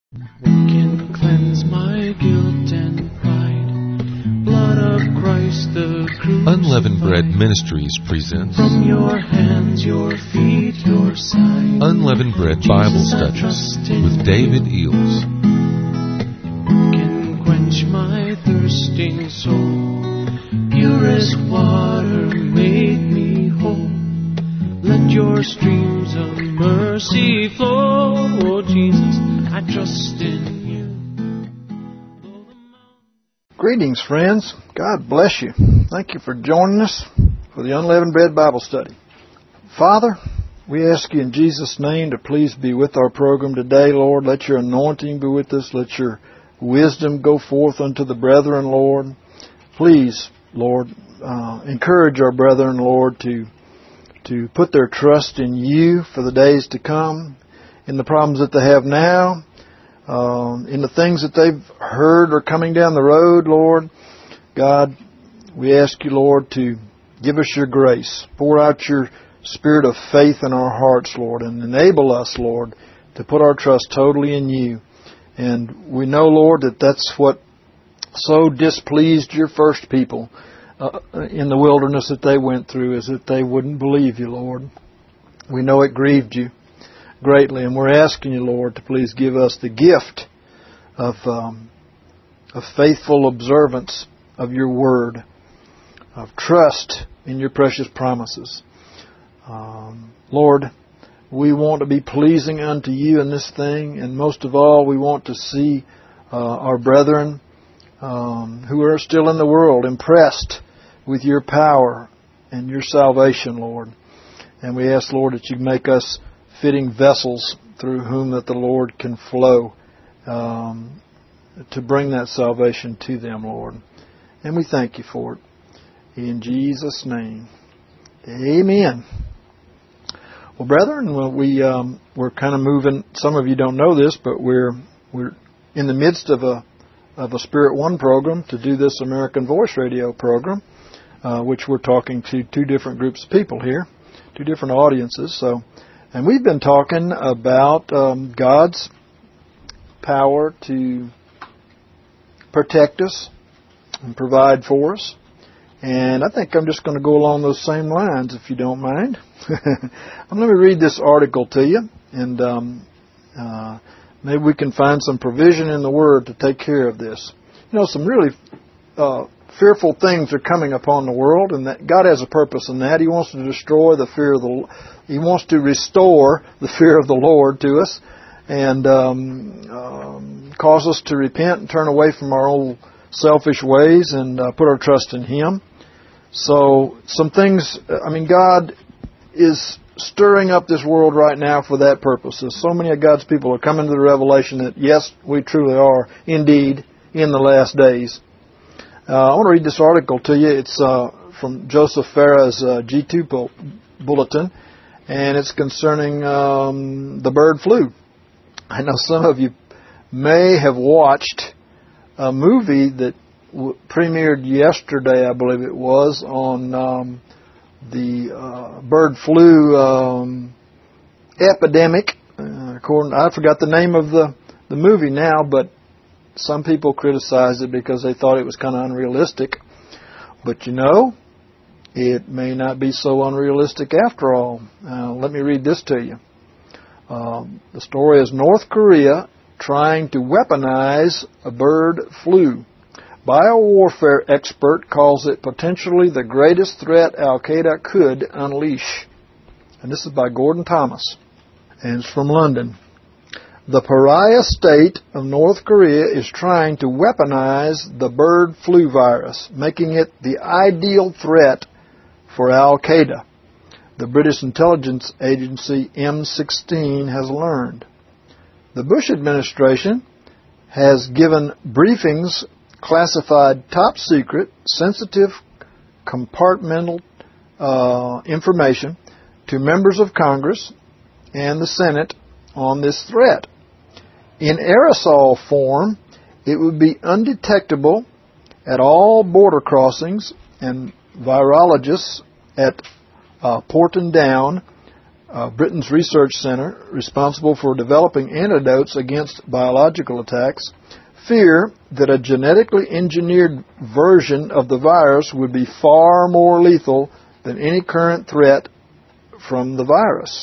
What can cleanse my guilt and pride? Blood of Christ the crucified. Unleavened Bread Ministries presents From your hands, your feet, your side. Unleavened Bread Bible Studies with David Eels. What can quench my thirsting soul? Purest water made me whole. Let your streams of mercy flow. Oh Jesus, I trust in you. Greetings, friends. God bless you. Thank you for joining us for the Unleavened Bread Bible Study. Father, we ask you in Jesus' name to please be with our program today, Lord. Let your anointing be with us. Let your wisdom go forth unto the brethren, Lord. Please, Lord, encourage our brethren, Lord, to put their trust in you for the days to come, in the problems that they have now, in the things that they've heard are coming down the road, Lord. God, we ask you, Lord, to give us your grace. Pour out your spirit of faith in our hearts, Lord, and enable us, Lord, to put our trust totally in you. And we know, Lord, that that's what so displeased your first people in the wilderness that they went through, is that they wouldn't believe you, Lord. We know it grieved you greatly, and we're asking you, Lord, to please give us the gift of faithful observance of your word, of trust in your precious promises. Lord, we want to be pleasing unto you in this thing, and most of all, we want to see our brethren who are still in the world impressed with your power and your salvation, Lord. And we ask, Lord, that you make us fitting vessels through whom that the Lord can flow to bring that salvation to them, Lord. And we thank you for it. In Jesus' name, amen. Well, brethren, we're kind of moving. Some of you don't know this, but we're in the midst of a Spirit One program to do this American Voice Radio program, which we're talking to two different groups of people here, two different audiences. And we've been talking about God's power to protect us and provide for us. And I think I'm just going to go along those same lines, if you don't mind. Let me read this article to you, and maybe we can find some provision in the Word to take care of this. You know, some really fearful things are coming upon the world, and that God has a purpose in that. He wants to destroy the fear of He wants to restore the fear of the Lord to us, and cause us to repent and turn away from our old selfish ways and put our trust in Him. So, some things. God is stirring up this world right now for that purpose. So many of God's people are coming to the revelation that yes, we truly are indeed in the last days. I want to read this article to you. It's from Joseph Farah's G2 bulletin, and it's concerning the bird flu. I know some of you may have watched a movie that premiered yesterday, I believe it was, on the bird flu epidemic. I forgot the name of the movie now, but some people criticized it because they thought it was kind of unrealistic. But you know, it may not be so unrealistic after all. Let me read this to you. The story is North Korea trying to weaponize a bird flu. Biowarfare expert calls it potentially the greatest threat Al-Qaeda could unleash. And this is by Gordon Thomas, and it's from London. The pariah state of North Korea is trying to weaponize the bird flu virus, making it the ideal threat for Al-Qaeda, the British intelligence agency M16 has learned. The Bush administration has given briefings classified top secret, sensitive, compartmental information to members of Congress and the Senate on this threat. In aerosol form, it would be undetectable at all border crossings, and virologists at Porton Down Britain's research center responsible for developing antidotes against biological attacks, fear that a genetically engineered version of the virus would be far more lethal than any current threat from the virus.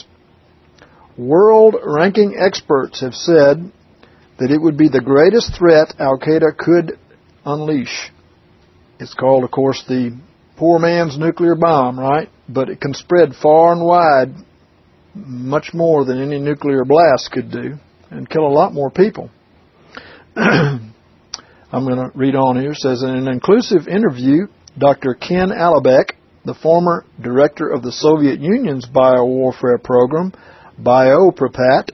World-ranking experts have said that it would be the greatest threat Al-Qaeda could unleash. It's called, of course, the poor man's nuclear bomb, right? But it can spread far and wide, much more than any nuclear blast could do, and kill a lot more people. I'm going to read on here. It says, in an inclusive interview, Dr. Ken Alibek, the former director of the Soviet Union's biowarfare program, BioPreparat,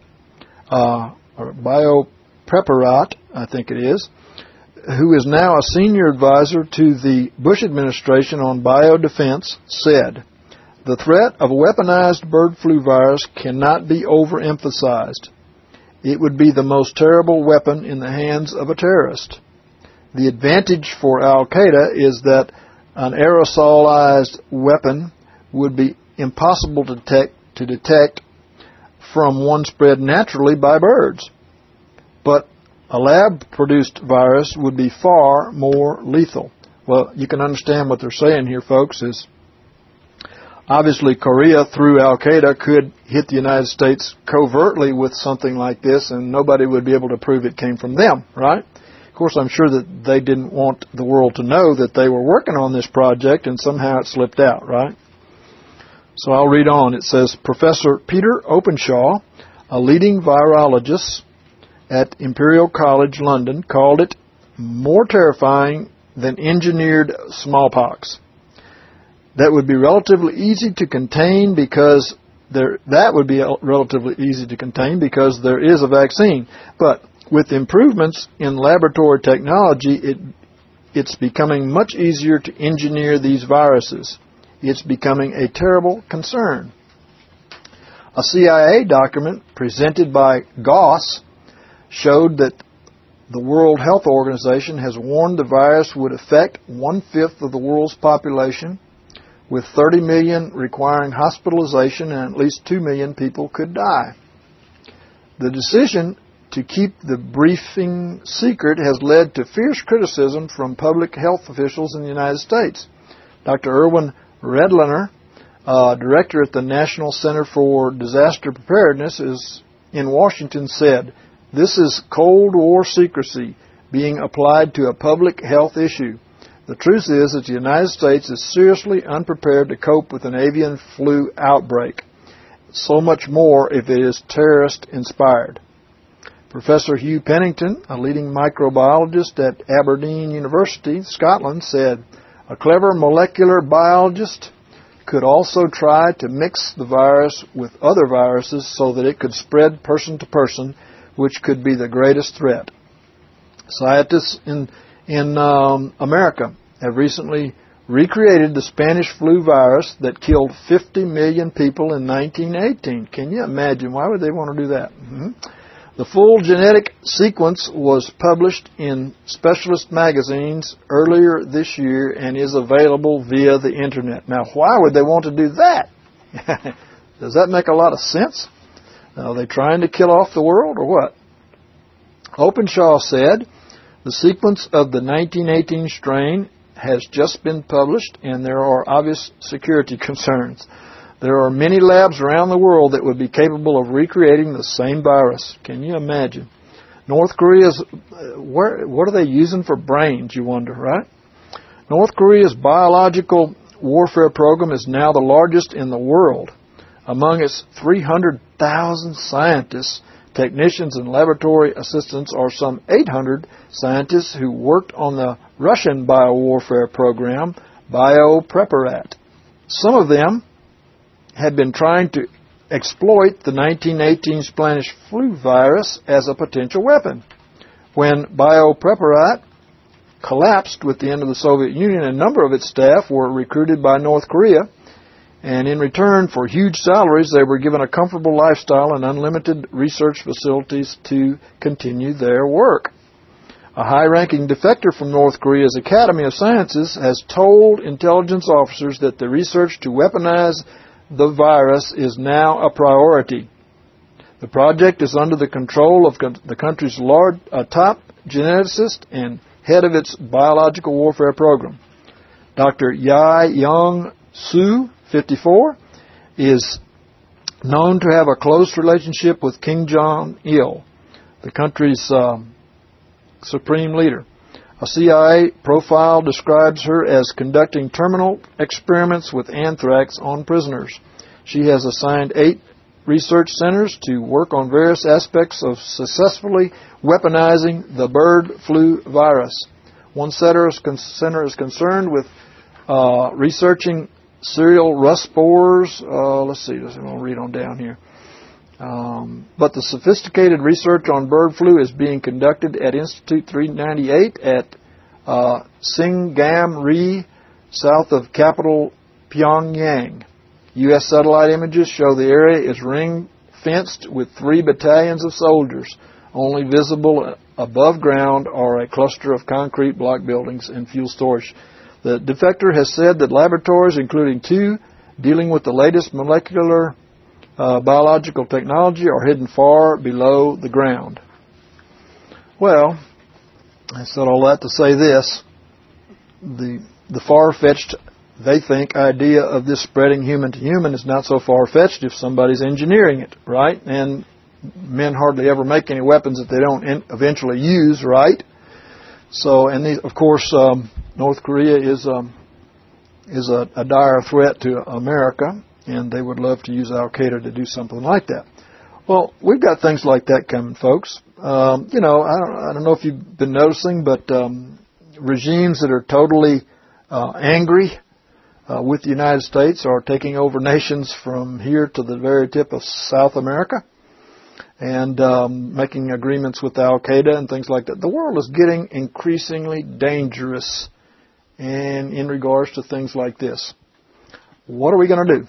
or BioPreparat, I think it is, who is now a senior advisor to the Bush administration on biodefense, said, the threat of a weaponized bird flu virus cannot be overemphasized. It would be the most terrible weapon in the hands of a terrorist. The advantage for Al-Qaeda is that an aerosolized weapon would be impossible to detect from one spread naturally by birds. But a lab-produced virus would be far more lethal. Well, you can understand what they're saying here, folks, is obviously Korea, through Al-Qaeda, could hit the United States covertly with something like this, and nobody would be able to prove it came from them, right? Of course, I'm sure that they didn't want the world to know that they were working on this project, and somehow it slipped out, right? So I'll read on. It says, Professor Peter Openshaw, a leading virologist at Imperial College London, called it more terrifying than engineered smallpox. That would be relatively easy to contain because there is a vaccine. But with improvements in laboratory technology, it's becoming much easier to engineer these viruses. It's becoming a terrible concern. A CIA document presented by Goss showed that the World Health Organization has warned the virus would affect 1/5 of the world's population, with 30 million requiring hospitalization and at least 2 million people could die. The decision to keep the briefing secret has led to fierce criticism from public health officials in the United States. Dr. Erwin Redlener, director at the National Center for Disaster Preparedness in Washington, said, "This is Cold War secrecy being applied to a public health issue. The truth is that the United States is seriously unprepared to cope with an avian flu outbreak, so much more if it is terrorist-inspired." Professor Hugh Pennington, a leading microbiologist at Aberdeen University, Scotland, said, "A clever molecular biologist could also try to mix the virus with other viruses so that it could spread person to person, which could be the greatest threat." Scientists in America have recently recreated the Spanish flu virus that killed 50 million people in 1918. Can you imagine? Why would they want to do that? The full genetic sequence was published in specialist magazines earlier this year and is available via the Internet. Now, why would they want to do that? Does that make a lot of sense? Are they trying to kill off the world or what? Openshaw said, "The sequence of the 1918 strain has just been published, and there are obvious security concerns. There are many labs around the world that would be capable of recreating the same virus." Can you imagine? North Korea's, what are they using for brains, you wonder, right? North Korea's biological warfare program is now the largest in the world. Among its 300,000 scientists, technicians, and laboratory assistants are some 800 scientists who worked on the Russian biowarfare program, BioPreparat. Some of them had been trying to exploit the 1918 Spanish flu virus as a potential weapon. When BioPreparat collapsed with the end of the Soviet Union, a number of its staff were recruited by North Korea, and in return for huge salaries, they were given a comfortable lifestyle and unlimited research facilities to continue their work. A high-ranking defector from North Korea's Academy of Sciences has told intelligence officers that the research to weaponize the virus is now a priority. The project is under the control of the country's top geneticist and head of its biological warfare program. Dr. Yai Young Su, 54, is known to have a close relationship with Kim Jong-il, the country's supreme leader. A CIA profile describes her as conducting terminal experiments with anthrax on prisoners. She has assigned 8 research centers to work on various aspects of successfully weaponizing the bird flu virus. One center is concerned with researching serial rust spores. Let's see, I'm going to read on down here. But the sophisticated research on bird flu is being conducted at Institute 398 at Singam-ri, south of capital Pyongyang. U.S. satellite images show the area is ring-fenced with 3 battalions of soldiers. Only visible above ground are a cluster of concrete block buildings and fuel storage. The defector has said that laboratories, including 2 dealing with the latest molecular biological technology, are hidden far below the ground. Well, I said all that to say this. The far-fetched, they think, idea of this spreading human to human is not so far-fetched if somebody's engineering it, right? And men hardly ever make any weapons that they don't eventually use, right? So, and of course, North Korea is a dire threat to America, and they would love to use Al-Qaeda to do something like that. Well, we've got things like that coming, folks. I don't know if you've been noticing, but regimes that are totally angry with the United States are taking over nations from here to the very tip of South America and making agreements with Al-Qaeda and things like that. The world is getting increasingly dangerous in regards to things like this. What are we going to do?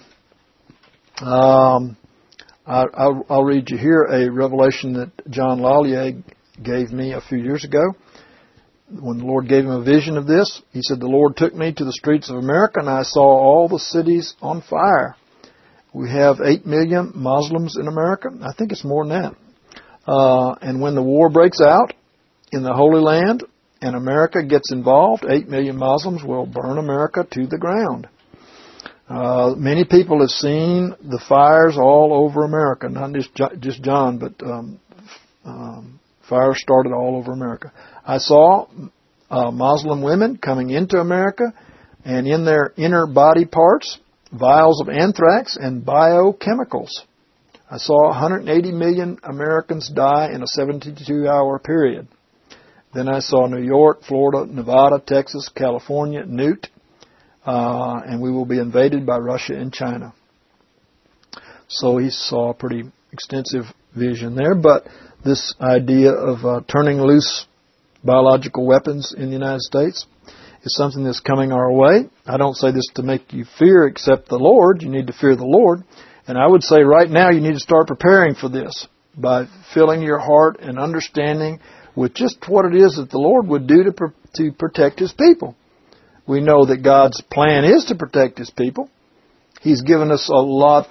I'll read you here a revelation that John Lallier gave me a few years ago. When the Lord gave him a vision of this, he said, "The Lord took me to the streets of America, and I saw all the cities on fire." We have 8 million Muslims in America. I think it's more than that. And when the war breaks out in the Holy Land and America gets involved, 8 million Muslims will burn America to the ground. Many people have seen the fires all over America, not just John, but fires started all over America. I saw Muslim women coming into America, and in their inner body parts, vials of anthrax and biochemicals. I saw 180 million Americans die in a 72-hour period. Then I saw New York, Florida, Nevada, Texas, California, Newt, and we will be invaded by Russia and China. So he saw a pretty extensive vision there. But this idea of turning loose biological weapons in the United States is something that's coming our way. I don't say this to make you fear except the Lord. You need to fear the Lord. And I would say right now you need to start preparing for this by filling your heart and understanding with just what it is that the Lord would do to protect His people. We know that God's plan is to protect His people. He's given us a lot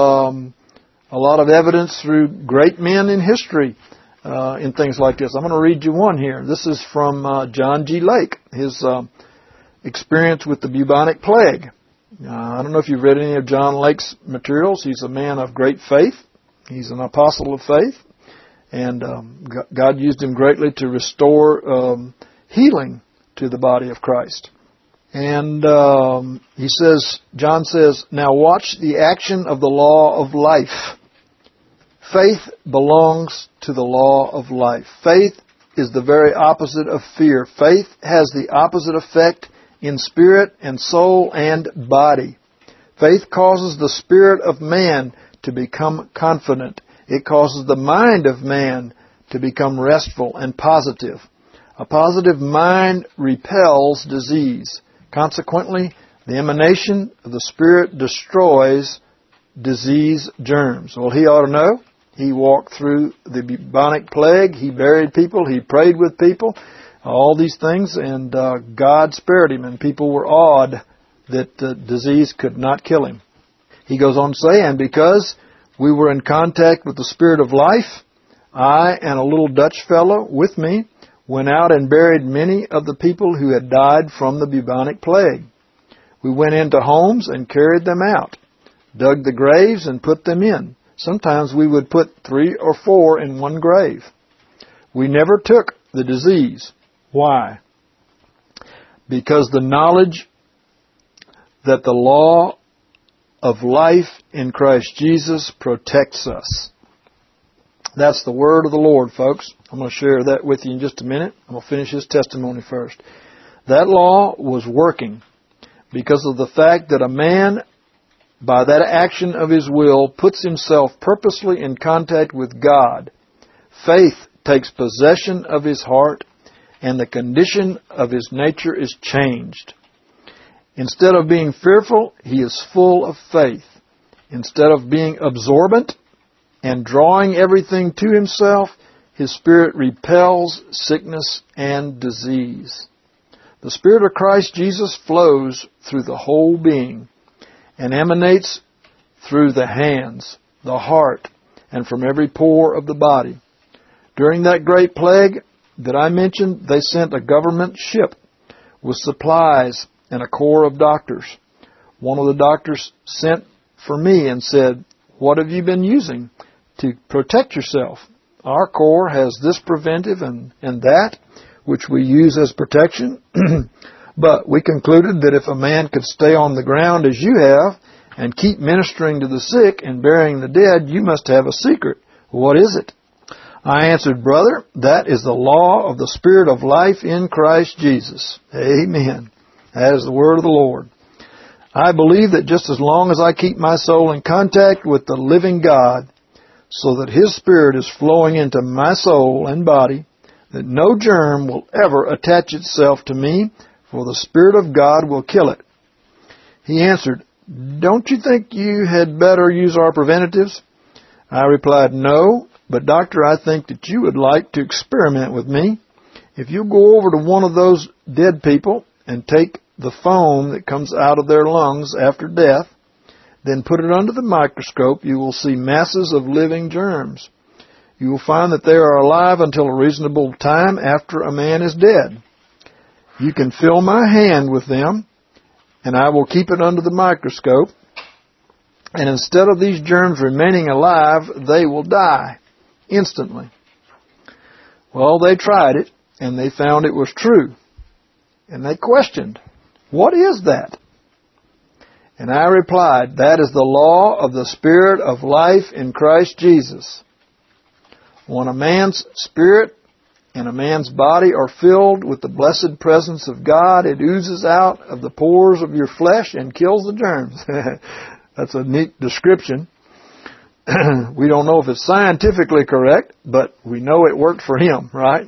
of evidence through great men in history in things like this. I'm going to read you one here. This is from John G. Lake, his experience with the bubonic plague. I don't know if you've read any of John Lake's materials. He's a man of great faith. He's an apostle of faith. And God used him greatly to restore healing to the body of Christ. And John says, "Now watch the action of the law of life. Faith belongs to the law of life. Faith is the very opposite of fear. Faith has the opposite effect in spirit and soul and body. Faith causes the spirit of man to become confident. It causes the mind of man to become restful and positive. A positive mind repels disease. Consequently, the emanation of the Spirit destroys disease germs." Well, he ought to know. He walked through the bubonic plague. He buried people. He prayed with people. All these things, and God spared him, and people were awed that disease could not kill him. He goes on to say, and because we were in contact with the Spirit of life, I and a little Dutch fellow with me went out and buried many of the people who had died from the bubonic plague. We went into homes and carried them out, dug the graves and put them in. Sometimes we would put 3 or 4 in one grave. We never took the disease. Why? Because the knowledge that the law of life in Christ Jesus protects us. That's the word of the Lord, folks. I'm going to share that with you in just a minute. I'm going to finish his testimony first. That law was working because of the fact that a man, by that action of his will, puts himself purposely in contact with God. Faith takes possession of his heart, and the condition of his nature is changed. Instead of being fearful, he is full of faith. Instead of being absorbent and drawing everything to himself, his spirit repels sickness and disease. The Spirit of Christ Jesus flows through the whole being and emanates through the hands, the heart, and from every pore of the body. During that great plague that I mentioned, they sent a government ship with supplies and a corps of doctors. One of the doctors sent for me and said, "What have you been using to protect yourself?" "Our corps has this preventive and that, which we use as protection. But we concluded that if a man could stay on the ground as you have and keep ministering to the sick and burying the dead, you must have a secret. What is it?" I answered, "Brother, that is the law of the Spirit of life in Christ Jesus." Amen. That is the word of the Lord. I believe that just as long as I keep my soul in contact with the living God, so that His Spirit is flowing into my soul and body, that no germ will ever attach itself to me, for the Spirit of God will kill it. He answered, "Don't you think you had better use our preventatives?" I replied, "No, but doctor, I think that you would like to experiment with me. If you go over to one of those dead people and take the foam that comes out of their lungs after death, then put it under the microscope, you will see masses of living germs. You will find that they are alive until a reasonable time after a man is dead. You can fill my hand with them, and I will keep it under the microscope, and instead of these germs remaining alive, they will die instantly." Well, they tried it, and they found it was true. And they questioned, "What is that?" And I replied, "That is the law of the Spirit of life in Christ Jesus. When a man's spirit and a man's body are filled with the blessed presence of God, it oozes out of the pores of your flesh and kills the germs." That's a neat description. We don't know if it's scientifically correct, but we know it worked for him, right?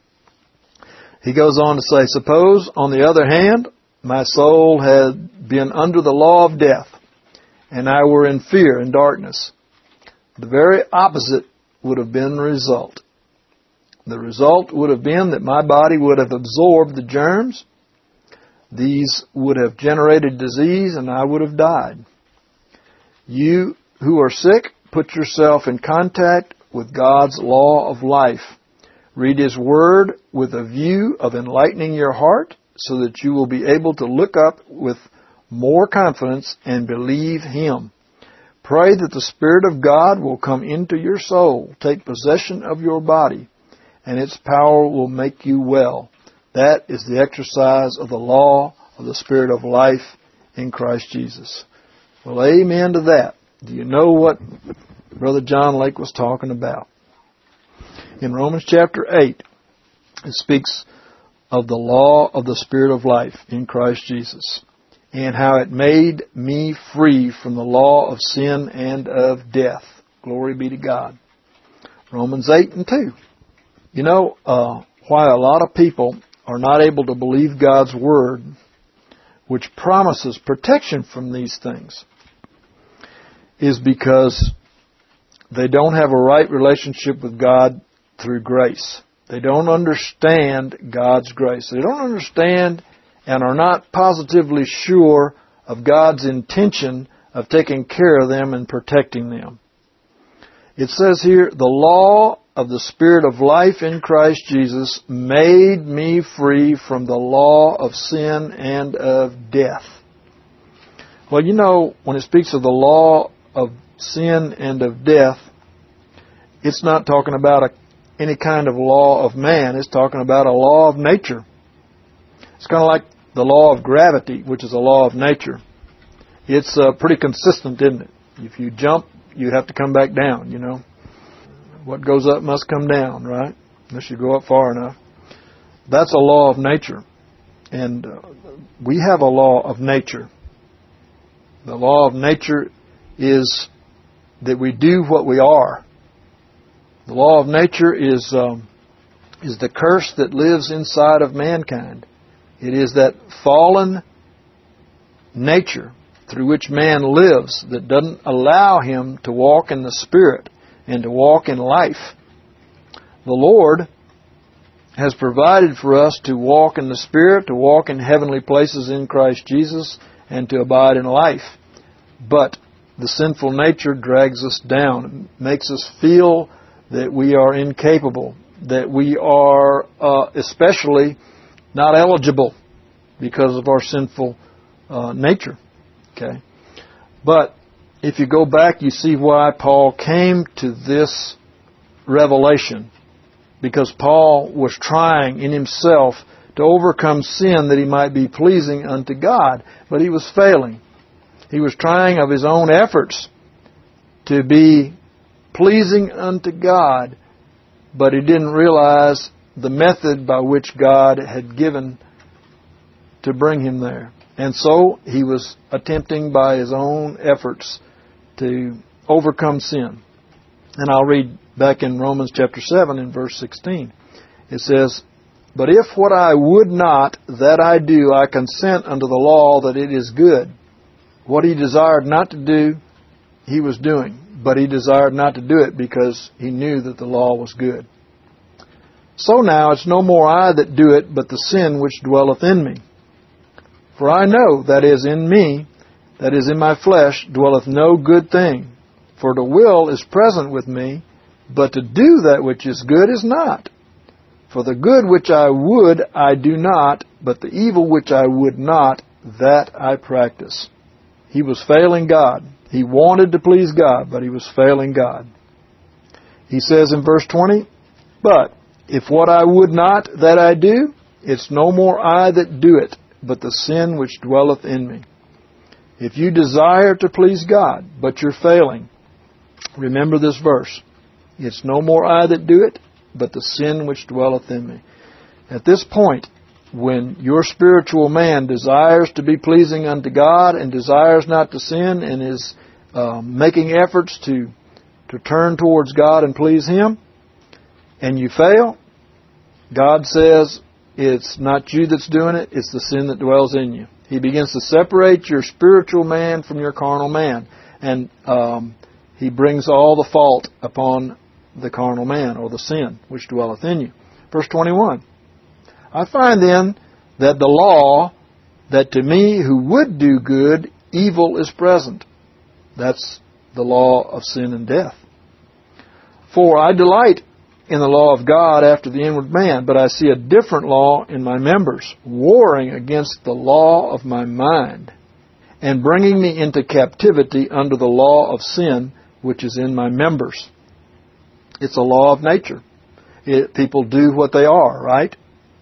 He goes on to say, "Suppose, on the other hand, my soul had been under the law of death, and I were in fear and darkness. The very opposite would have been the result. The result would have been that my body would have absorbed the germs. These would have generated disease, and I would have died. You who are sick, put yourself in contact with God's law of life. Read His Word with a view of enlightening your heart so that you will be able to look up with more confidence and believe Him. Pray that the Spirit of God will come into your soul, take possession of your body, and its power will make you well. That is the exercise of the law of the Spirit of life in Christ Jesus." Well, amen to that. Do you know what Brother John Lake was talking about? In Romans chapter 8, it speaks of the law of the Spirit of life in Christ Jesus and how it made me free from the law of sin and of death. Glory be to God. Romans 8:2. You know, why a lot of people are not able to believe God's Word, which promises protection from these things, is because they don't have a right relationship with God through grace. They don't understand God's grace. They don't understand and are not positively sure of God's intention of taking care of them and protecting them. It says here, the law of the Spirit of life in Christ Jesus made me free from the law of sin and of death. Well, you know, when it speaks of the law of sin and of death, it's not talking about any kind of law of man. It's talking about a law of nature. It's kind of like the law of gravity, which is a law of nature. It's pretty consistent, isn't it? If you jump, you have to come back down, you know. What goes up must come down, right? Unless you go up far enough. That's a law of nature. And we have a law of nature. The law of nature is that we do what we are. The law of nature is the curse that lives inside of mankind. It is that fallen nature through which man lives that doesn't allow him to walk in the Spirit and to walk in life. The Lord has provided for us to walk in the Spirit, to walk in heavenly places in Christ Jesus, and to abide in life. But the sinful nature drags us down. It makes us feel that we are incapable, that we are especially not eligible because of our sinful nature. Okay, but if you go back, you see why Paul came to this revelation. Because Paul was trying in himself to overcome sin that he might be pleasing unto God. But he was failing. He was trying of his own efforts to be pleasing unto God. But he didn't realize the method by which God had given to bring him there. And so he was attempting by his own efforts to overcome sin. And I'll read back in Romans chapter 7 in verse 16. It says, "But if what I would not, that I do, I consent unto the law that it is good." What he desired not to do, he was doing. But he desired not to do it because he knew that the law was good. "So now it's no more I that do it, but the sin which dwelleth in me. For I know that is in me, that is in my flesh, dwelleth no good thing. For the will is present with me, but to do that which is good is not. For the good which I would, I do not, but the evil which I would not, that I practice." He was failing God. He wanted to please God, but he was failing God. He says in verse 20, "But if what I would not, that I do, it's no more I that do it, but the sin which dwelleth in me." If you desire to please God, but you're failing, remember this verse. It's no more I that do it, but the sin which dwelleth in me. At this point, when your spiritual man desires to be pleasing unto God and desires not to sin and is making efforts to turn towards God and please Him, and you fail, God says it's not you that's doing it, it's the sin that dwells in you. He begins to separate your spiritual man from your carnal man. And He brings all the fault upon the carnal man, or the sin which dwelleth in you. Verse 21. "I find then that the law, that to me who would do good, evil is present." That's the law of sin and death. "For I delight in the law of God after the inward man, but I see a different law in my members, warring against the law of my mind, and bringing me into captivity under the law of sin, which is in my members." It's a law of nature. People do what they are, right?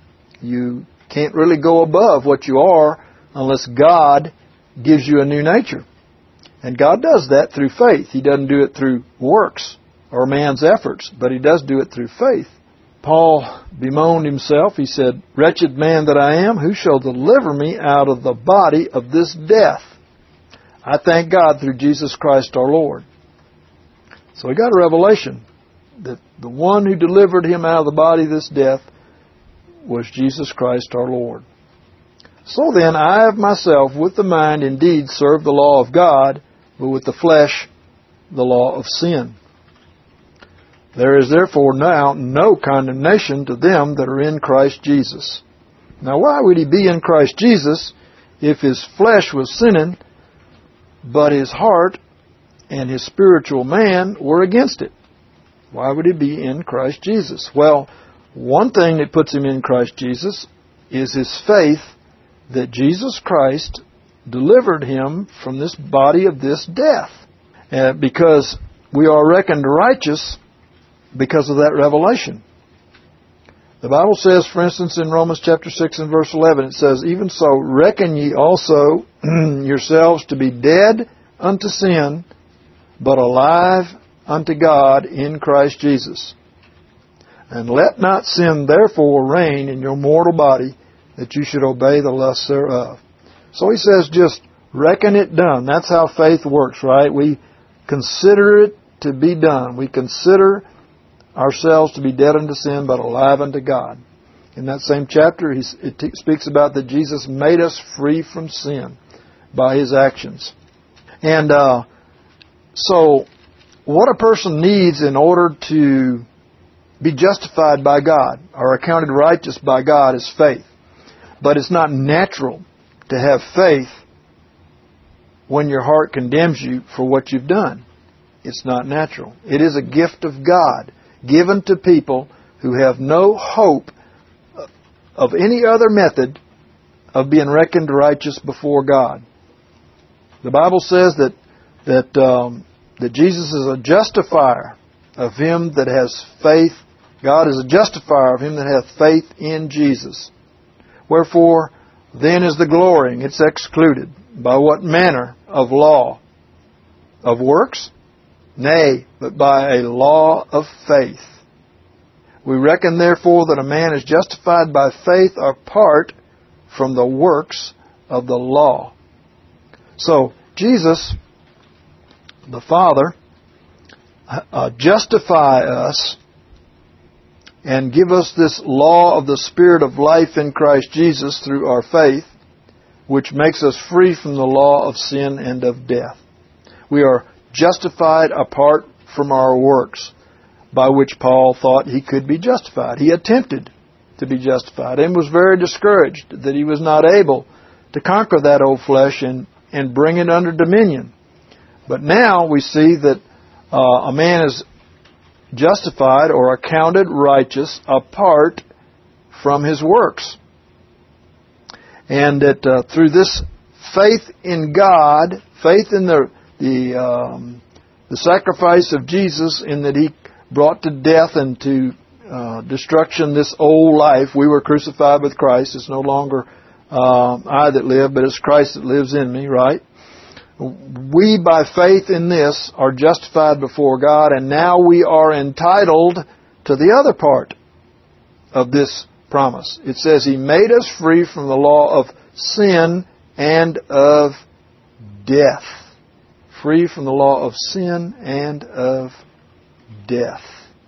You can't really go above what you are unless God gives you a new nature. And God does that through faith. He doesn't do it through works or man's efforts, but He does do it through faith. Paul bemoaned himself. He said, "Wretched man that I am, who shall deliver me out of the body of this death? I thank God through Jesus Christ our Lord." So he got a revelation that the one who delivered him out of the body of this death was Jesus Christ our Lord. "So then I of myself with the mind indeed serve the law of God, but with the flesh the law of sin. There is therefore now no condemnation to them that are in Christ Jesus." Now why would he be in Christ Jesus if his flesh was sinning but his heart and his spiritual man were against it. Why would he be in Christ Jesus? Well, one thing that puts him in Christ Jesus is his faith that Jesus Christ delivered him from this body of this death. Because we are reckoned righteous because of that revelation. The Bible says, for instance, in Romans chapter 6 and verse 11, it says, "Even so, reckon ye also yourselves to be dead unto sin, but alive unto God in Christ Jesus. And let not sin therefore reign in your mortal body, that you should obey the lusts thereof." So he says, just reckon it done. That's how faith works, right? We consider it to be done. We consider ourselves to be dead unto sin, but alive unto God. In that same chapter, it speaks about that Jesus made us free from sin by His actions. And so, what a person needs in order to be justified by God, or accounted righteous by God, is faith. But it's not natural to have faith when your heart condemns you for what you've done. It's not natural. It is a gift of God, given to people who have no hope of any other method of being reckoned righteous before God. The Bible says that Jesus is a justifier of him that has faith. God is a justifier of him that hath faith in Jesus. Wherefore, then is the glorying, it's excluded. By what manner of law? Of works? Nay, but by a law of faith. We reckon therefore that a man is justified by faith apart from the works of the law. So, Jesus, the Father, justify us and give us this law of the Spirit of life in Christ Jesus through our faith, which makes us free from the law of sin and of death. We are justified apart from our works, by which Paul thought he could be justified. He attempted to be justified and was very discouraged that he was not able to conquer that old flesh and bring it under dominion. But now we see that a man is justified or accounted righteous apart from his works. And that through this faith in God, faith in the sacrifice of Jesus, in that He brought to death and to destruction this old life. We were crucified with Christ. It's no longer I that live, but it's Christ that lives in me, right? We, by faith in this, are justified before God, and now we are entitled to the other part of this promise. It says He made us free from the law of sin and of death. Free from the law of sin and of death.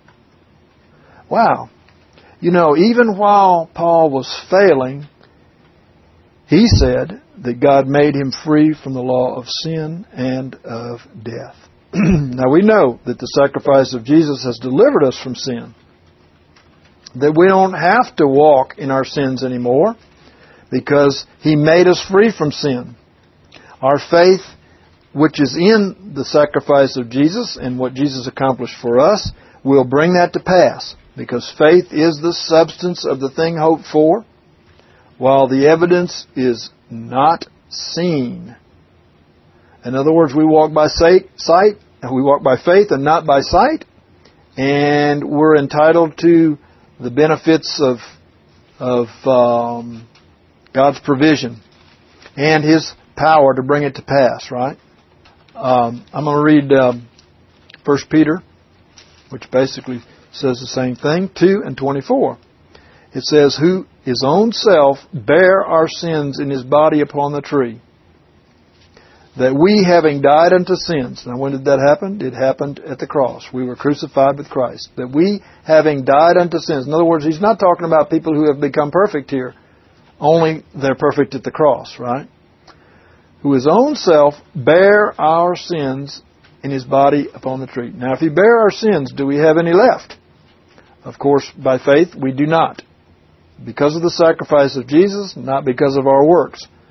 Wow. You know, even while Paul was failing, he said that God made him free from the law of sin and of death. Now we know that the sacrifice of Jesus has delivered us from sin. That we don't have to walk in our sins anymore because He made us free from sin. Our faith, which is in the sacrifice of Jesus and what Jesus accomplished for us, will bring that to pass. Because faith is the substance of the thing hoped for, while the evidence is not seen. In other words, we walk by sight, we walk by faith and not by sight, and we're entitled to the benefits of God's provision and His power to bring it to pass, right? I'm going to read 1 Peter, which basically says the same thing, 2 and 24. It says, who His own self bare our sins in His body upon the tree, that we, having died unto sins. Now when did that happen? It happened at the cross. We were crucified with Christ. That we, having died unto sins. In other words, He's not talking about people who have become perfect here. Only they're perfect at the cross, right? Who His own self bare our sins in His body upon the tree. Now if He bare our sins, do we have any left? Of course, by faith, we do not. Because of the sacrifice of Jesus, not because of our works.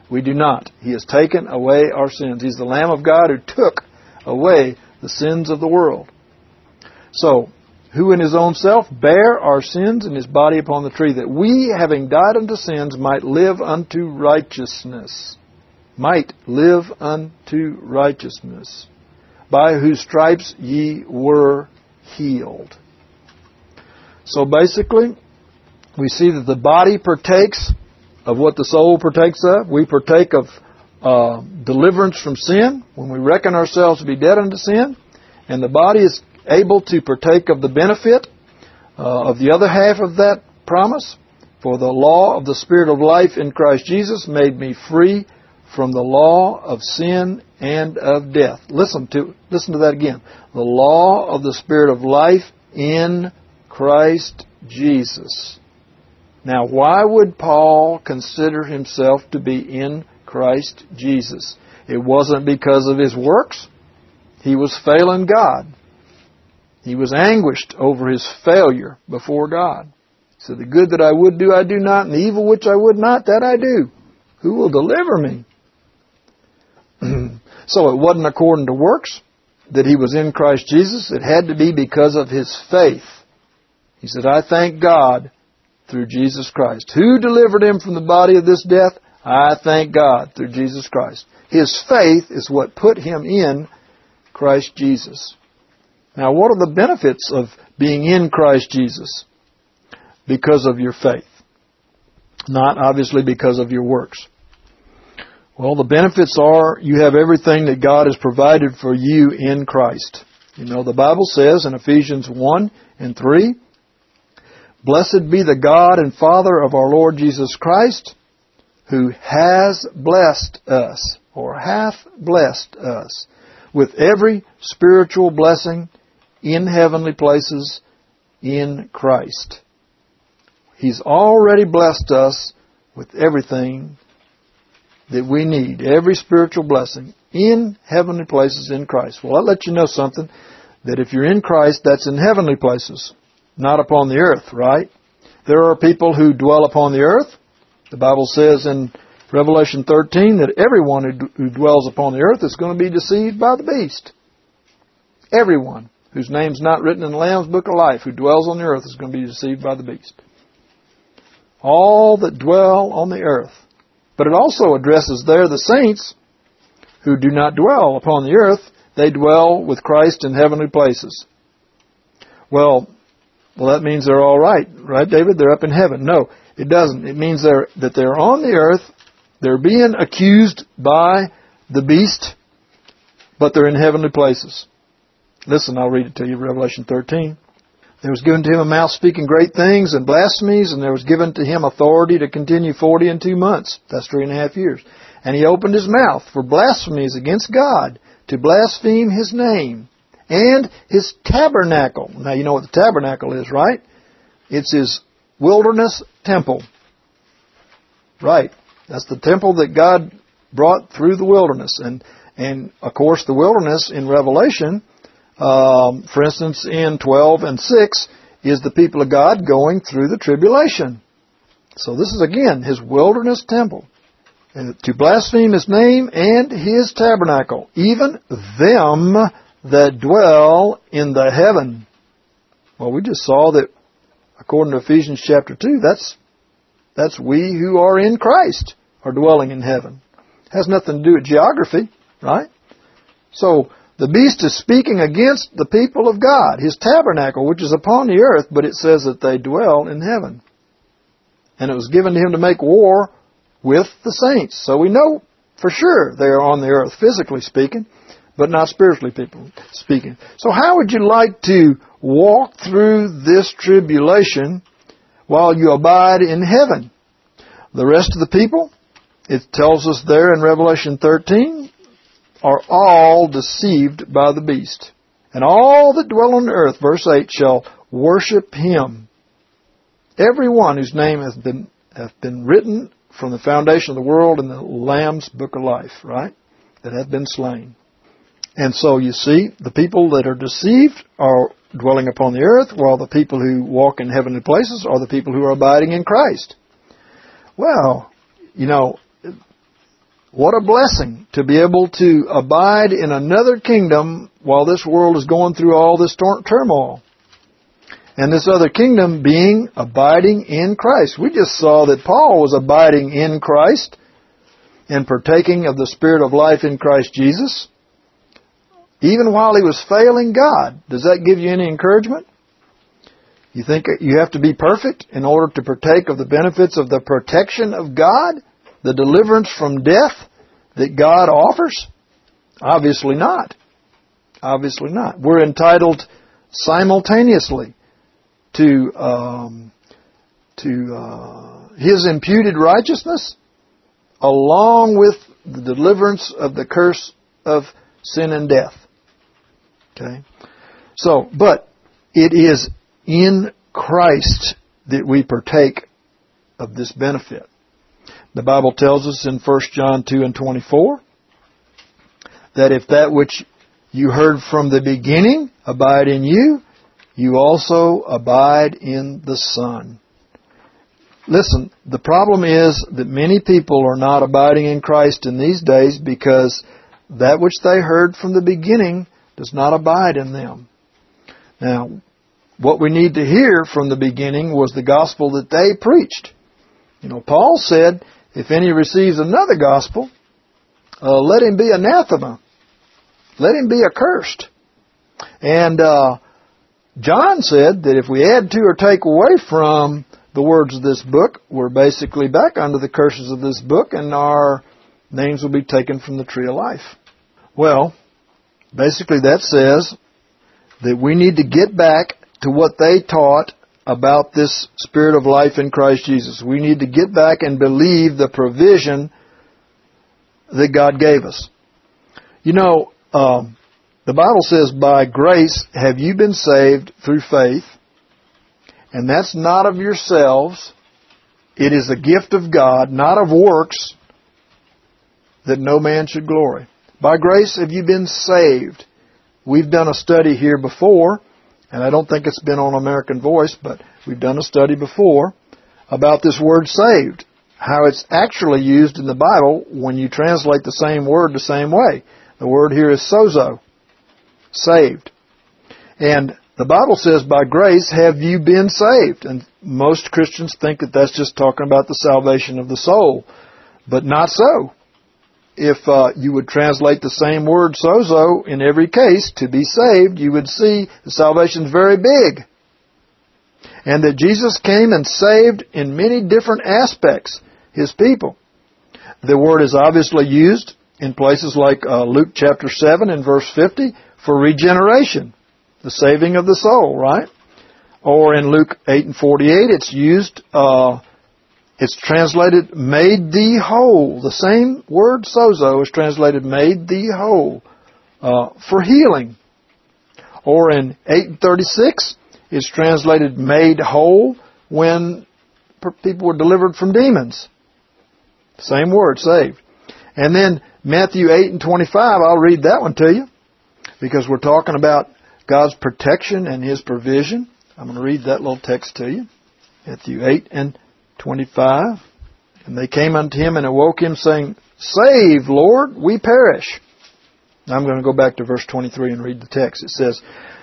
We do not. He has taken away our sins. He's the Lamb of God who took away the sins of the world. So, who in His own self bare our sins in His body upon the tree, that we, having died unto sins, might live unto righteousness. Might live unto righteousness. By whose stripes ye were healed. So basically, we see that the body partakes of what the soul partakes of. We partake of deliverance from sin when we reckon ourselves to be dead unto sin. And the body is able to partake of the benefit of the other half of that promise. For the law of the Spirit of life in Christ Jesus made me free from the law of sin and of death. Listen to that again. The law of the Spirit of life in Christ Jesus. Now, why would Paul consider himself to be in Christ Jesus? It wasn't because of his works. He was failing God. He was anguished over his failure before God. He said, the good that I would do, I do not, and the evil which I would not, that I do. Who will deliver me? So it wasn't according to works that he was in Christ Jesus. It had to be because of his faith. He said, I thank God through Jesus Christ. Who delivered him from the body of this death? I thank God through Jesus Christ. His faith is what put him in Christ Jesus. Now, what are the benefits of being in Christ Jesus? Because of your faith. Not obviously because of your works. Well, the benefits are you have everything that God has provided for you in Christ. You know, the Bible says in Ephesians 1 and 3, Blessed be the God and Father of our Lord Jesus Christ, who has blessed us, or hath blessed us, with every spiritual blessing in heavenly places in Christ. He's already blessed us with everything that we need, every spiritual blessing in heavenly places in Christ. Well, that lets you know something, that if you're in Christ, that's in heavenly places, not upon the earth, right? There are people who dwell upon the earth. The Bible says in Revelation 13 that everyone who dwells upon the earth is going to be deceived by the beast. Everyone whose name's not written in the Lamb's Book of Life who dwells on the earth is going to be deceived by the beast. All that dwell on the earth. But it also addresses there the saints who do not dwell upon the earth. They dwell with Christ in heavenly places. Well, that means they're all right. Right, David? They're up in heaven. No, it doesn't. It means that they're on the earth. They're being accused by the beast, but they're in heavenly places. Listen, I'll read it to you, Revelation 13. There was given to him a mouth speaking great things and blasphemies, and there was given to him authority to continue 40 and 2 months. That's 3.5 years. And he opened his mouth for blasphemies against God, to blaspheme His name and His tabernacle. Now you know what the tabernacle is, right? It's His wilderness temple. Right. That's the temple that God brought through the wilderness. And of course the wilderness in Revelation, for instance, in 12 and 6, is the people of God going through the tribulation. So this is again His wilderness temple. And to blaspheme His name and His tabernacle, even them that dwell in the heaven. Well, we just saw that according to Ephesians chapter 2, that's we who are in Christ are dwelling in heaven. It has nothing to do with geography, right? So the beast is speaking against the people of God, His tabernacle, which is upon the earth, but it says that they dwell in heaven. And it was given to him to make war with the saints. So we know for sure they are on the earth, physically speaking, but not spiritually speaking. So how would you like to walk through this tribulation while you abide in heaven? The rest of the people, it tells us there in Revelation 13, are all deceived by the beast. And all that dwell on the earth, verse 8, shall worship him. Everyone whose name hath been written from the foundation of the world in the Lamb's Book of Life, right? That have been slain. And so you see, the people that are deceived are dwelling upon the earth, while the people who walk in heavenly places are the people who are abiding in Christ. Well, you know, What a blessing to be able to abide in another kingdom while this world is going through all this turmoil. And this other kingdom being abiding in Christ. We just saw that Paul was abiding in Christ and partaking of the Spirit of life in Christ Jesus, even while he was failing God. Does that give you any encouragement? You think you have to be perfect in order to partake of the benefits of the protection of God? The deliverance from death that God offers? Obviously not. Obviously not. We're entitled simultaneously to His imputed righteousness along with the deliverance of the curse of sin and death. Okay? So, but it is in Christ that we partake of this benefit. The Bible tells us in 1 John 2 and 24 that if that which you heard from the beginning abide in you, you also abide in the Son. Listen, the problem is that many people are not abiding in Christ in these days because that which they heard from the beginning does not abide in them. Now, what we need to hear from the beginning was the gospel that they preached. You know, Paul said, if any receives another gospel, let him be anathema. Let him be accursed. And John said that if we add to or take away from the words of this book, we're basically back under the curses of this book and our names will be taken from the tree of life. Well, basically that says that we need to get back to what they taught about this Spirit of life in Christ Jesus. We need to get back and believe the provision that God gave us. You know, the Bible says, by grace have you been saved through faith, and that's not of yourselves. It is a gift of God, not of works, that no man should glory. By grace have you been saved. We've done a study here before, and I don't think it's been on American Voice, but we've done a study before about this word saved, how it's actually used in the Bible when you translate the same word the same way. The word here is sozo, saved. And the Bible says, by grace have you been saved. And most Christians think that that's just talking about the salvation of the soul. But not so. If you would translate the same word sozo in every case, to be saved, you would see the salvation is very big. And that Jesus came and saved in many different aspects His people. The word is obviously used in places like Luke chapter 7 and verse 50 for regeneration, the saving of the soul, right? Or in Luke 8 and 48, it's used, it's translated made thee whole. The same word sozo is translated made thee whole for healing. Or in 8 and 36, it's translated made whole when people were delivered from demons. Same word, saved. And then Matthew 8 and 25, I'll read that one to you because we're talking about God's protection and His provision. I'm going to read that little text to you. Matthew 8 and 25. And they came unto Him and awoke Him, saying, Save, Lord, we perish. Now I'm going to go back to verse 23 and read the text. It says,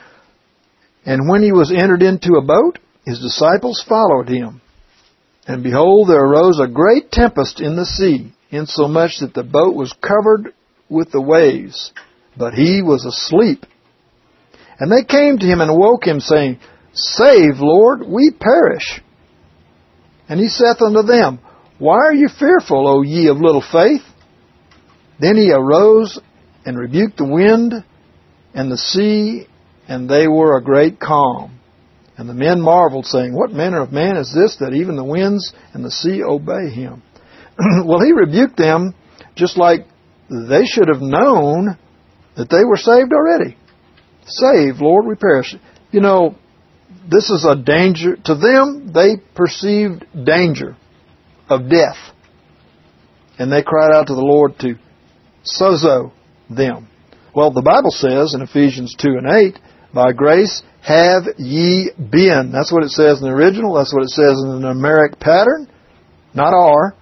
And when He was entered into a boat, His disciples followed Him. And behold, there arose a great tempest in the sea, insomuch that the boat was covered with the waves, but He was asleep. And they came to Him and awoke Him, saying, Save, Lord, we perish. And He saith unto them, Why are you fearful, O ye of little faith? Then He arose and rebuked the wind and the sea, and they were a great calm. And the men marveled, saying, What manner of man is this, that even the winds and the sea obey Him? Well, He rebuked them just like they should have known that they were saved already. Save, Lord, we perish. You know, this is a danger. To them, they perceived danger of death. And they cried out to the Lord to sozo them. Well, the Bible says in Ephesians 2 and 8, By grace have ye been. That's what it says in the original. That's what it says in the Numeric pattern. Not are.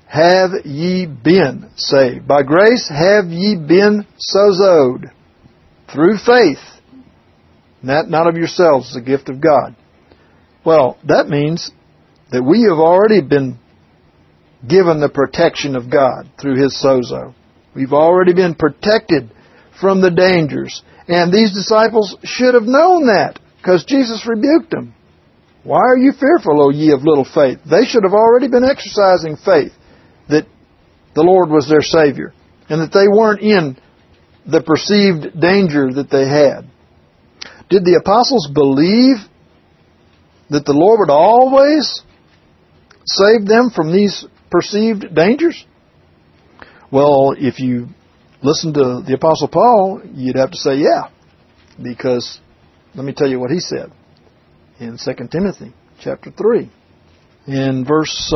have ye been saved. By grace have ye been sozoed. Through faith. That not of yourselves, is a gift of God. Well, that means that we have already been given the protection of God through His sozo. We've already been protected from the dangers. And these disciples should have known that, because Jesus rebuked them. Why are you fearful, O ye of little faith? They should have already been exercising faith that the Lord was their Savior, and that they weren't in the perceived danger that they had. Did the apostles believe that the Lord would always save them from these perceived dangers? Well, if you listen to the Apostle Paul, you'd have to say, yeah. Because, let me tell you what he said in 2 Timothy chapter 3. In verse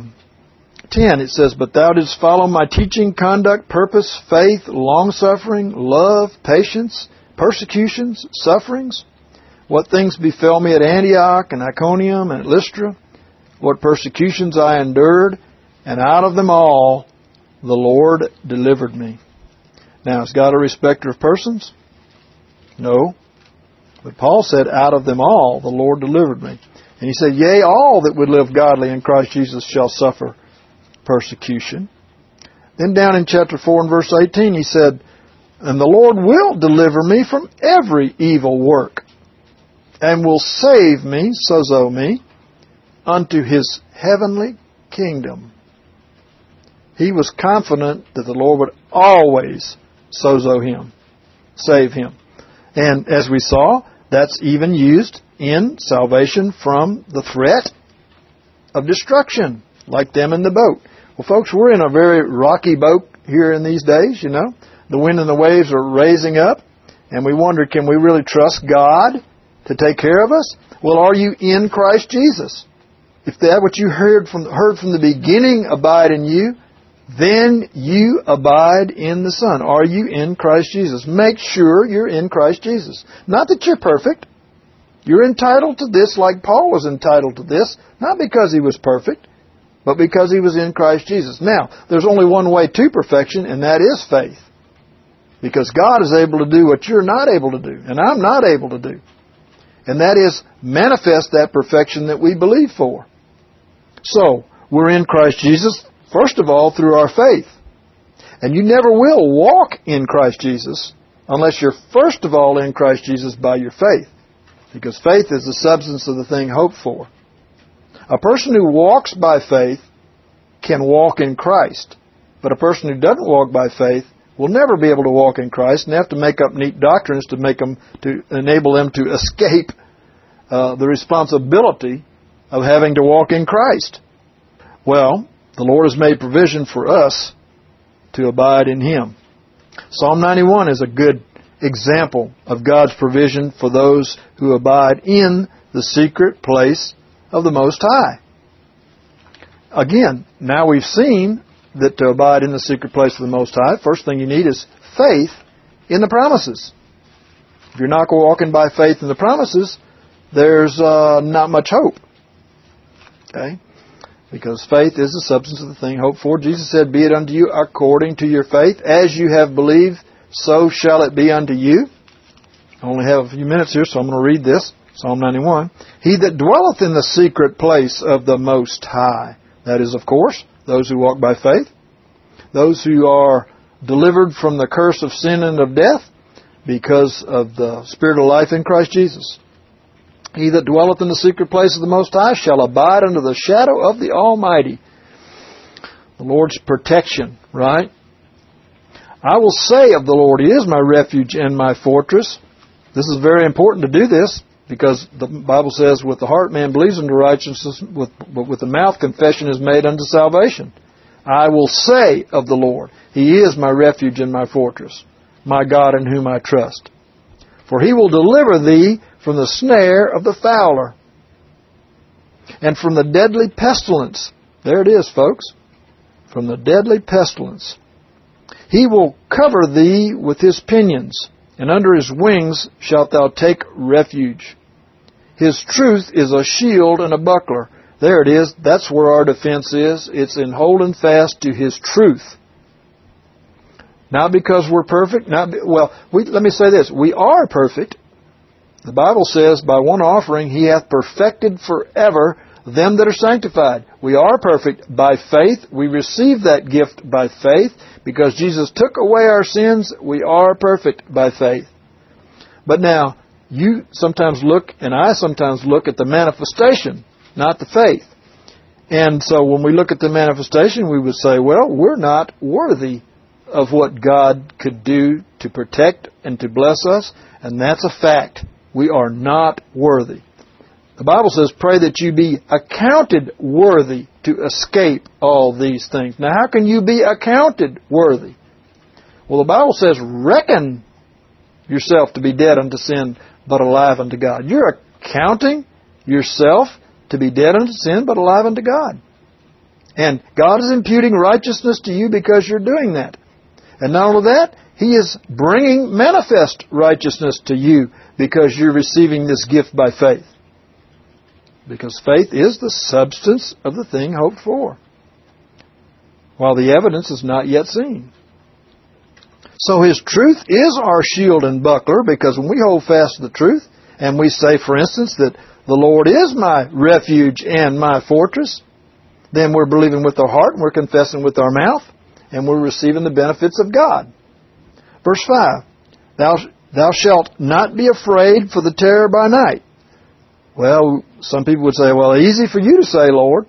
10, it says, But thou didst follow my teaching, conduct, purpose, faith, long-suffering, love, patience, persecutions, sufferings. What things befell me at Antioch and Iconium and at Lystra. What persecutions I endured, and out of them all the Lord delivered me. Now, is God a respecter of persons? No. But Paul said, out of them all the Lord delivered me. And he said, yea, all that would live godly in Christ Jesus shall suffer persecution. Then down in chapter 4 and verse 18, he said, And the Lord will deliver me from every evil work, and will save me, sozo me, unto His heavenly kingdom. He was confident that the Lord would always sozo him, save him. And as we saw, that's even used in salvation from the threat of destruction, like them in the boat. Well, folks, we're in a very rocky boat here in these days, you know. The wind and the waves are raising up, and we wonder, can we really trust God to take care of us? Well, are you in Christ Jesus? If that what you heard from the beginning abide in you, then you abide in the Son. Are you in Christ Jesus? Make sure you're in Christ Jesus. Not that you're perfect. You're entitled to this like Paul was entitled to this, not because he was perfect, but because he was in Christ Jesus. Now, there's only one way to perfection, and that is faith. Because God is able to do what you're not able to do, and I'm not able to do. And that is manifest that perfection that we believe for. So, we're in Christ Jesus, first of all, through our faith. And you never will walk in Christ Jesus unless you're first of all in Christ Jesus by your faith. Because faith is the substance of the thing hoped for. A person who walks by faith can walk in Christ. But a person who doesn't walk by faith will never be able to walk in Christ and have to make up neat doctrines to enable them to escape the responsibility of having to walk in Christ. Well, the Lord has made provision for us to abide in Him. Psalm 91 is a good example of God's provision for those who abide in the secret place of the Most High. Again, now we've seen that to abide in the secret place of the Most High, first thing you need is faith in the promises. If you're not walking by faith in the promises, there's not much hope. Okay? Because faith is the substance of the thing hoped for. Jesus said, Be it unto you according to your faith. As you have believed, so shall it be unto you. I only have a few minutes here, so I'm going to read this. Psalm 91. He that dwelleth in the secret place of the Most High. That is, of course, those who walk by faith. Those who are delivered from the curse of sin and of death because of the Spirit of life in Christ Jesus. He that dwelleth in the secret place of the Most High shall abide under the shadow of the Almighty. The Lord's protection, right? I will say of the Lord, He is my refuge and my fortress. This is very important to do this because the Bible says, with the heart man believes unto righteousness, but with the mouth confession is made unto salvation. I will say of the Lord, He is my refuge and my fortress, my God in whom I trust. For He will deliver thee from the snare of the fowler and from the deadly pestilence. There it is, folks. From the deadly pestilence. He will cover thee with His pinions, and under His wings shalt thou take refuge. His truth is a shield and a buckler. There it is. That's where our defense is. It's in holding fast to His truth. Not because we're perfect. Let me say this. We are perfect. The Bible says, by one offering He hath perfected forever them that are sanctified. We are perfect by faith. We receive that gift by faith. Because Jesus took away our sins, we are perfect by faith. But now, you sometimes look, and I sometimes look at the manifestation, not the faith. And so when we look at the manifestation, we would say, well, we're not worthy of what God could do to protect and to bless us. And that's a fact. We are not worthy. The Bible says, pray that you be accounted worthy to escape all these things. Now, how can you be accounted worthy? Well, the Bible says, reckon yourself to be dead unto sin, but alive unto God. You're accounting yourself to be dead unto sin, but alive unto God. And God is imputing righteousness to you because you're doing that. And not only that, He is bringing manifest righteousness to you because you're receiving this gift by faith. Because faith is the substance of the thing hoped for, while the evidence is not yet seen. So His truth is our shield and buckler, because when we hold fast to the truth, and we say, for instance, that the Lord is my refuge and my fortress, then we're believing with our heart, and we're confessing with our mouth, and we're receiving the benefits of God. Verse 5, Thou shalt not be afraid for the terror by night. Well, some people would say, well, easy for you to say, Lord,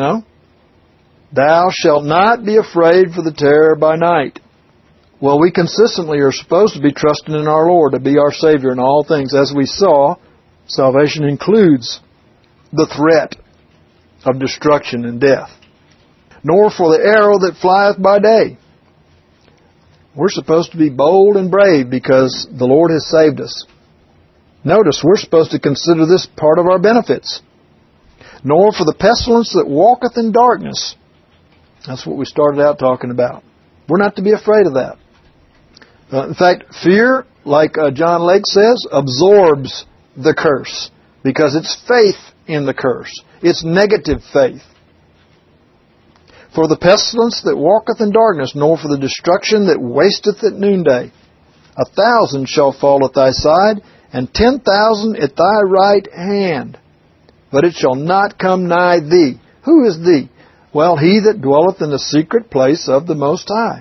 Thou shalt not be afraid for the terror by night. Well, we consistently are supposed to be trusting in our Lord to be our Savior in all things. As we saw, salvation includes the threat of destruction and death. Nor for the arrow that flieth by day. We're supposed to be bold and brave because the Lord has saved us. Notice, we're supposed to consider this part of our benefits. Nor for the pestilence that walketh in darkness. That's what we started out talking about. We're not to be afraid of that. In fact, fear, like John Lake says, absorbs the curse. Because it's faith in the curse. It's negative faith. For the pestilence that walketh in darkness, nor for the destruction that wasteth at noonday. 1,000 shall fall at thy side, and 10,000 at thy right hand. But it shall not come nigh thee. Who is thee? Well, he that dwelleth in the secret place of the Most High.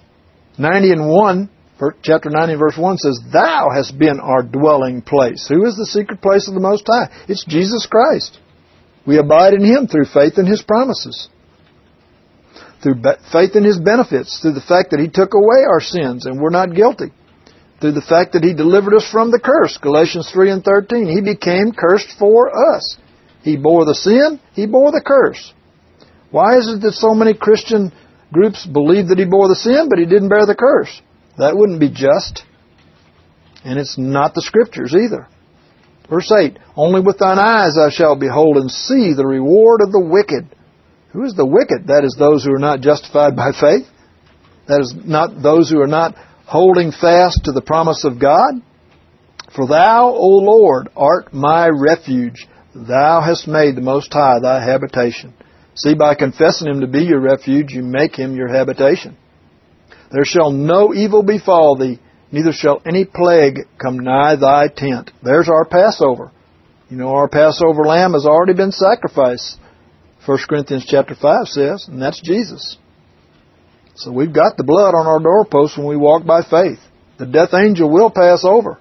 Chapter 90, verse 1 says, Thou hast been our dwelling place. Who is the secret place of the Most High? It's Jesus Christ. We abide in Him through faith in His promises. Through faith in His benefits. Through the fact that He took away our sins and we're not guilty. Through the fact that He delivered us from the curse. Galatians 3 and 13. He became cursed for us. He bore the sin. He bore the curse. Why is it that so many Christian groups believe that He bore the sin, but He didn't bear the curse? That wouldn't be just. And it's not the Scriptures either. Verse 8, Only with thine eyes thou shalt behold and see the reward of the wicked. Who is the wicked? That is those who are not justified by faith. That is not those who are not holding fast to the promise of God. For Thou, O Lord, art my refuge. Thou hast made the Most High Thy habitation. See, by confessing Him to be your refuge, you make Him your habitation. There shall no evil befall thee, neither shall any plague come nigh thy tent. There's our Passover. Our Passover lamb has already been sacrificed. 1 Corinthians chapter 5 says, and that's Jesus. So we've got the blood on our doorposts when we walk by faith. The death angel will pass over.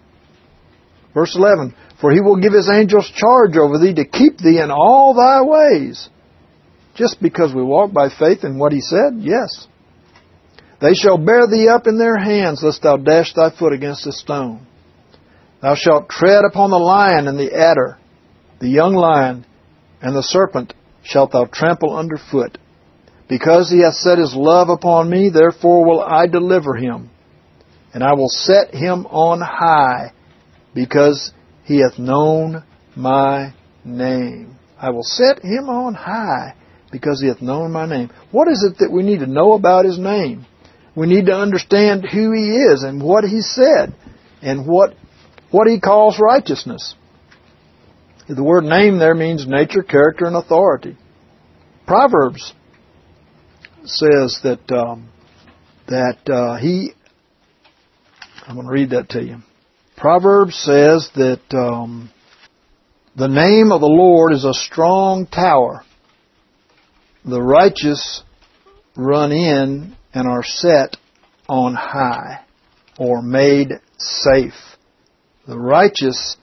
Verse 11, For He will give His angels charge over thee to keep thee in all thy ways. Just because we walk by faith in what He said? Yes. They shall bear thee up in their hands, lest thou dash thy foot against a stone. Thou shalt tread upon the lion and the adder, the young lion, and the serpent shalt thou trample under foot. Because He hath set His love upon me, therefore will I deliver him. And I will set him on high, because He hath known my name. I will set him on high, because He hath known my name. What is it that we need to know about His name? We need to understand who He is and what He said and what He calls righteousness. The word name there means nature, character, and authority. Proverbs says that I'm going to read that to you. Proverbs says that the name of the Lord is a strong tower. The righteous run in and are set on high, or made safe. The righteous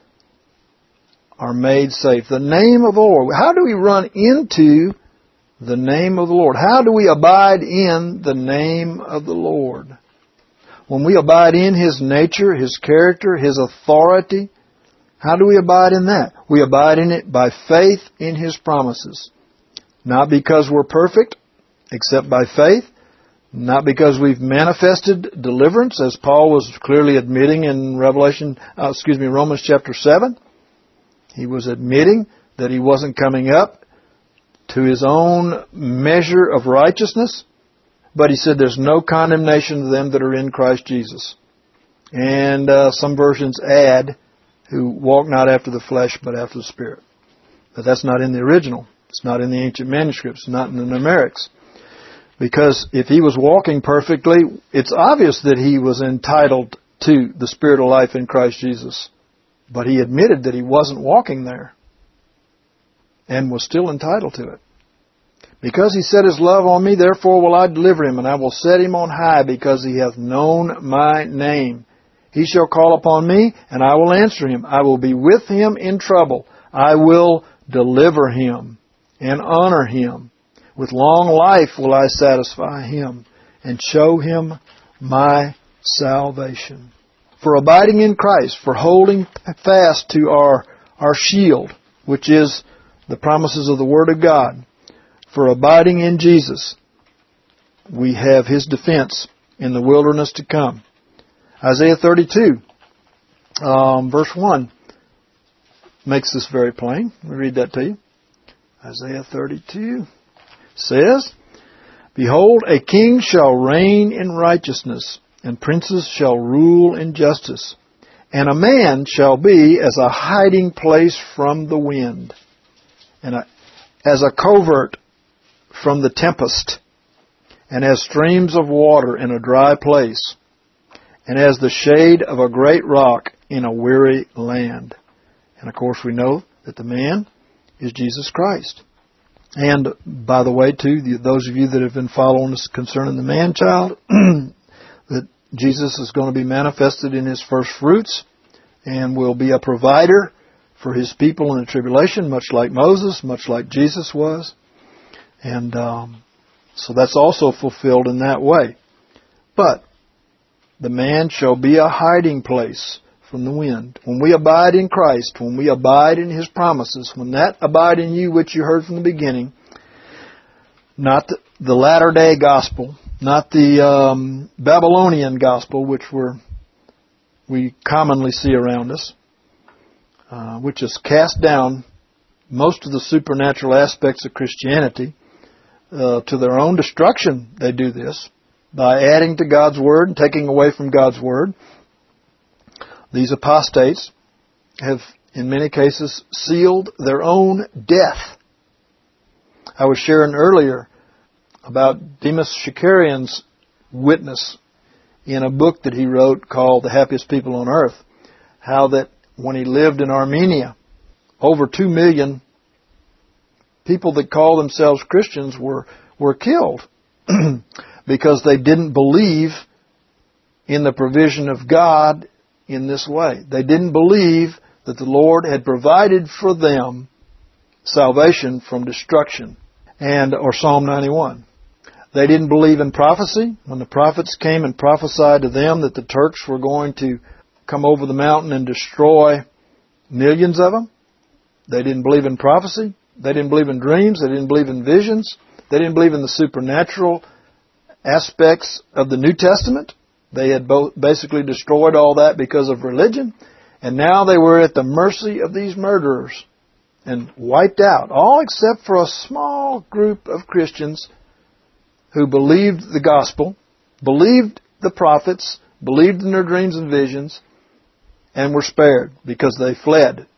are made safe. The name of the Lord. How do we run into the name of the Lord? How do we abide in the name of the Lord? When we abide in His nature, His character, His authority, how do we abide in that? We abide in it by faith in His promises. Not because we're perfect, except by faith. Not because we've manifested deliverance, as Paul was clearly admitting in Romans chapter 7. He was admitting that he wasn't coming up to his own measure of righteousness, but he said there's no condemnation to them that are in Christ Jesus. And some versions add, who walk not after the flesh, but after the Spirit. But that's not in the original. It's not in the ancient manuscripts, not in the numerics. Because if he was walking perfectly, it's obvious that he was entitled to the Spirit of life in Christ Jesus. But he admitted that he wasn't walking there, and was still entitled to it. Because he set his love on me, therefore will I deliver him, and I will set him on high, because he hath known my name. He shall call upon me, and I will answer him. I will be with him in trouble. I will deliver him and honor him. With long life will I satisfy him and show him my salvation. For abiding in Christ, for holding fast to our shield, which is the promises of the Word of God, for abiding in Jesus, we have His defense in the wilderness to come. Isaiah 32, verse 1, makes this very plain. Let me read that to you. Isaiah 32 says, Behold, a king shall reign in righteousness, and princes shall rule in justice. And a man shall be as a hiding place from the wind, and as a covert from the tempest, and as streams of water in a dry place, and as the shade of a great rock in a weary land. And of course we know that the man is Jesus Christ. And by the way, too, those of you that have been following us concerning the man-child, that Jesus is going to be manifested in His first fruits and will be a provider for His people in the tribulation, much like Moses, much like Jesus was. And so that's also fulfilled in that way. But the man shall be a hiding place from the wind. When we abide in Christ, when we abide in His promises, when that abide in you which you heard from the beginning, not the latter-day gospel, not the Babylonian gospel, which we commonly see around us, which has cast down most of the supernatural aspects of Christianity to their own destruction. They do this by adding to God's Word and taking away from God's Word. These apostates have, in many cases, sealed their own death. I was sharing earlier about Demas Shakarian's witness in a book that he wrote called The Happiest People on Earth, how that when he lived in Armenia, over 2 million people that call themselves Christians were killed because they didn't believe in the provision of God in this way. They didn't believe that the Lord had provided for them salvation from destruction, or Psalm 91. They didn't believe in prophecy. When the prophets came and prophesied to them that the Turks were going to come over the mountain and destroy millions of them, they didn't believe in prophecy. They didn't believe in dreams. They didn't believe in visions. They didn't believe in the supernatural aspects of the New Testament. They had basically destroyed all that because of religion. And now they were at the mercy of these murderers and wiped out, all except for a small group of Christians who believed the gospel, believed the prophets, believed in their dreams and visions, and were spared because they fled.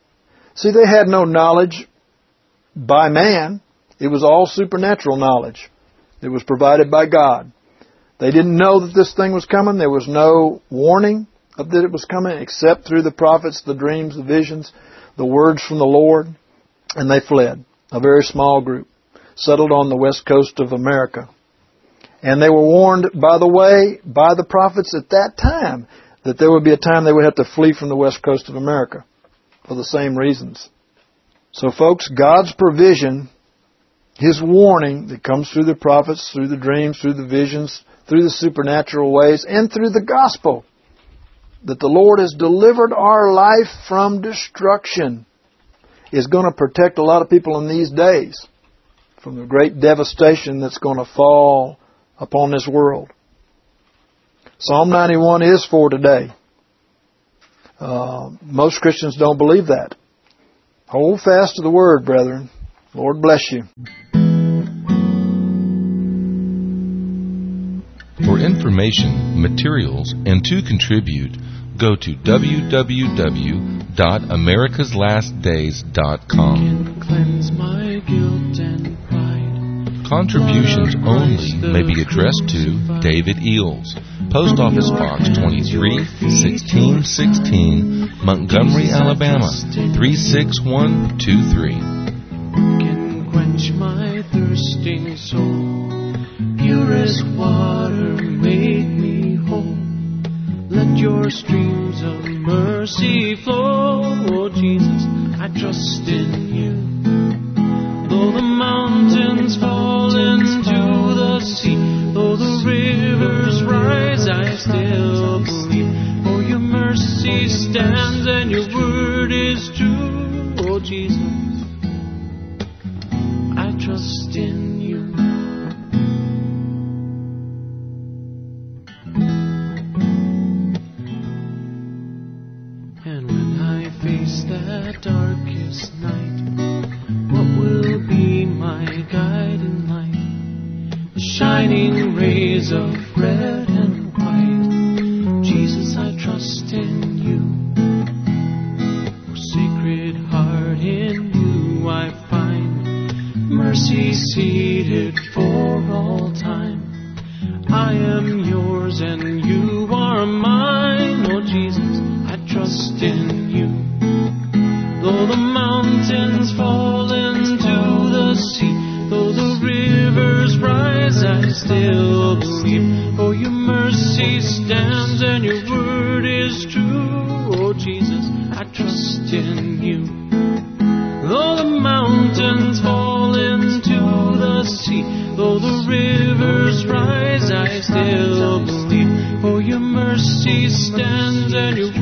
See, they had no knowledge by man. It was all supernatural knowledge. It was provided by God. They didn't know that this thing was coming. There was no warning of that it was coming except through the prophets, the dreams, the visions, the words from the Lord. And they fled. A very small group settled on the west coast of America. And they were warned, by the way, by the prophets at that time, that there would be a time they would have to flee from the west coast of America for the same reasons. So folks, God's provision, His warning that comes through the prophets, through the dreams, through the visions, through the supernatural ways, and through the gospel, that the Lord has delivered our life from destruction, is going to protect a lot of people in these days from the great devastation that's going to fall upon this world. Psalm 91 is for today. Most Christians don't believe that. Hold fast to the Word, brethren. Lord bless you. For information, materials, and to contribute, go to www.americaslastdays.com. Can cleanse my guilt and pride. Contributions only may be addressed to David Eels, Post Office Box 23, 1616, Montgomery, Alabama, 36123. Can quench my thirsting soul. Purest water make me whole. Let your streams of mercy flow. Oh Jesus, I trust in you. Though the mountains fall into the sea, though the rivers rise, I still believe. For your mercy stands and your word is true. Oh Jesus, I trust in you. And when I face that darkest night, what will be my guiding light? The shining rays of red and white. Jesus, I trust in you. Oh, Sacred Heart, in you I find mercy seated for all time. I am yours and you are mine. Oh Jesus, I trust in you. Though the mountains fall into the sea, though the rivers rise, I still believe. For your mercy stands and your word is true. Oh Jesus, I trust in you. Though the mountains fall into the sea, though the rivers rise, I still believe. For your mercy stands and your